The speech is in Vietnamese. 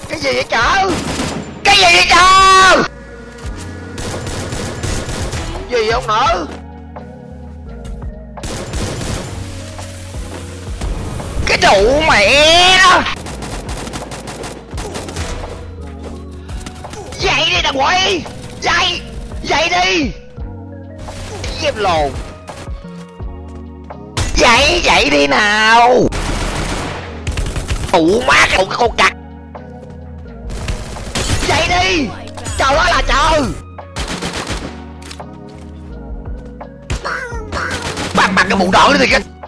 Cái gì vậy trời? Cái gì vậy trời? Gì ông nữa? Cái trụ mẹ đó. Dậy đi thằng quỷ. Dậy. Dậy đi. Dẹp lồn. Dậy. Dậy đi nào. Tụ má cái con cặc. Dậy đi. Trời đó là trời. Bằng cái bụng đỏ đi thì cái